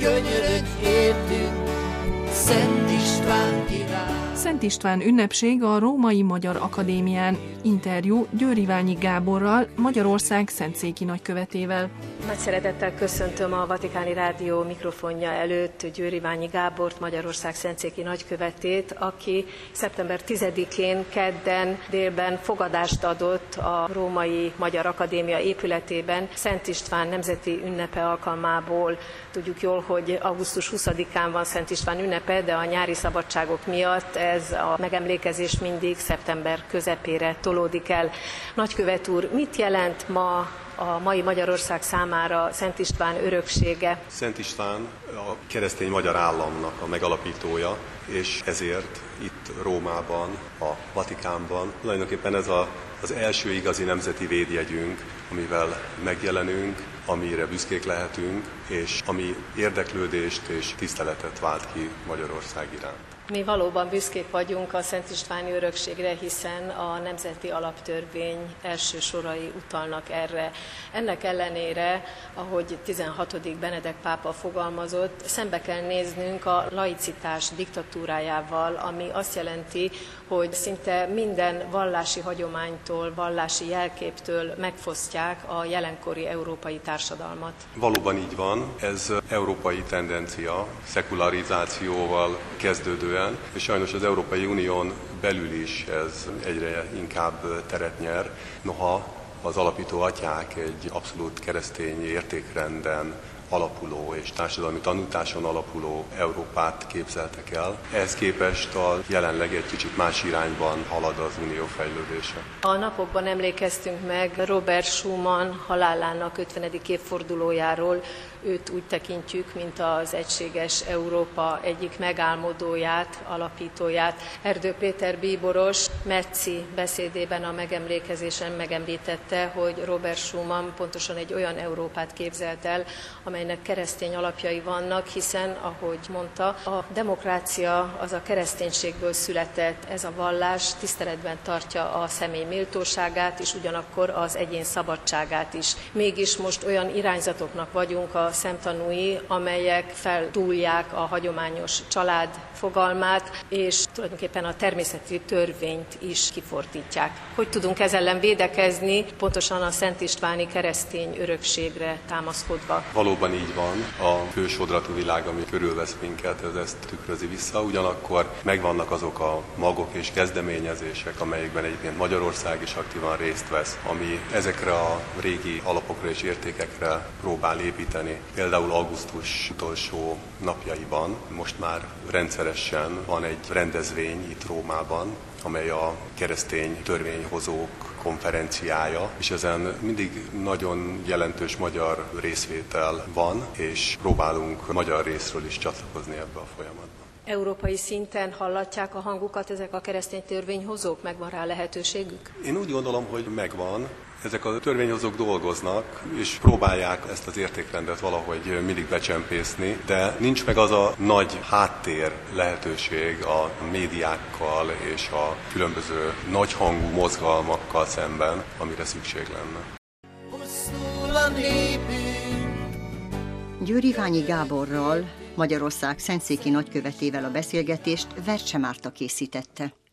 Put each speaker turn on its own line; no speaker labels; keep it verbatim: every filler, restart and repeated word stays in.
könyörög értünk, Szent István király.
Szent István ünnepség a Római Magyar Akadémián. Interjú Győriványi Gáborral, Magyarország szentszéki nagykövetével.
Nagy szeretettel köszöntöm a Vatikáni Rádió mikrofonja előtt Győriványi Gábort, Magyarország szentszéki nagykövetét, aki szeptember tizedikén kedden délben fogadást adott a Római Magyar Akadémia épületében Szent István nemzeti ünnepe alkalmából. Tudjuk jól, hogy augusztus huszadikán van Szent István ünnepe, de a nyári szabadságok miatt ez a megemlékezés mindig szeptember közepére tolódik el. Nagykövet úr, mit jelent ma a mai Magyarország számára Szent István öröksége?
Szent István a keresztény magyar államnak a megalapítója, és ezért itt Rómában, a Vatikánban tulajdonképpen ez a, az első igazi nemzeti védjegyünk, amivel megjelenünk, amire büszkék lehetünk, és ami érdeklődést és tiszteletet vált ki Magyarország iránt.
Mi valóban büszkék vagyunk a Szent Istváni örökségre, hiszen a Nemzeti Alaptörvény első sorai utalnak erre. Ennek ellenére, ahogy tizenhatodik Benedek pápa fogalmazott, szembe kell néznünk a laicitás diktatúrájával, ami azt jelenti, hogy szinte minden vallási hagyománytól, vallási jelképtől megfosztják a jelenkori európai társadalmat.
Valóban így van, ez európai tendencia, szekularizációval kezdődően, és sajnos az Európai Unión belül is ez egyre inkább teret nyer, noha az alapító atyák egy abszolút keresztény értékrenden alapuló és társadalmi tanításon alapuló Európát képzeltek el. Ehhez képest a jelenleg egy kicsit más irányban halad az unió fejlődése.
A napokban emlékeztünk meg Robert Schuman halálának ötvenedik évfordulójáról. Őt úgy tekintjük, mint az egységes Európa egyik megálmodóját, alapítóját. Erdő Péter bíboros Metzi beszédében a megemlékezésen megemlítette, hogy Robert Schuman pontosan egy olyan Európát képzelt el, amelynek keresztény alapjai vannak, hiszen, ahogy mondta, a demokrácia az a kereszténységből született, ez a vallás tiszteletben tartja a személy méltóságát, és ugyanakkor az egyén szabadságát is. Mégis most olyan irányzatoknak vagyunk a szemtanúi, amelyek feltúlják a hagyományos család fogalmát, és tulajdonképpen a természeti törvényt is kifordítják. Hogy tudunk ezzel ellen védekezni, pontosan a Szent Istváni keresztény örökségre támaszkodva?
Valóban így van, a fősodratú világ, ami körülvesz minket, ez ezt tükrözi vissza, ugyanakkor megvannak azok a magok és kezdeményezések, amelyekben egyébként Magyarország is aktívan részt vesz, ami ezekre a régi alapokra és értékekre próbál építeni. Például augusztus utolsó napjaiban most már rendszeresen van egy rendezvény itt Rómában, amely a keresztény törvényhozók konferenciája, és ezen mindig nagyon jelentős magyar részvétel van, és próbálunk magyar részről is csatlakozni ebbe a folyamatba.
Európai szinten hallatják a hangukat ezek a keresztény törvényhozók? Megvan rá lehetőségük?
Én úgy gondolom, hogy megvan. Ezek a törvényhozók dolgoznak, és próbálják ezt az értékrendet valahogy mindig becsempészni, de nincs meg az a nagy háttér lehetőség a médiákkal és a különböző nagyhangú mozgalmakkal szemben, amire szükség lenne.
Győriványi Gáborral, Magyarország szentszéki nagykövetével a beszélgetést Vercse Márta készítette.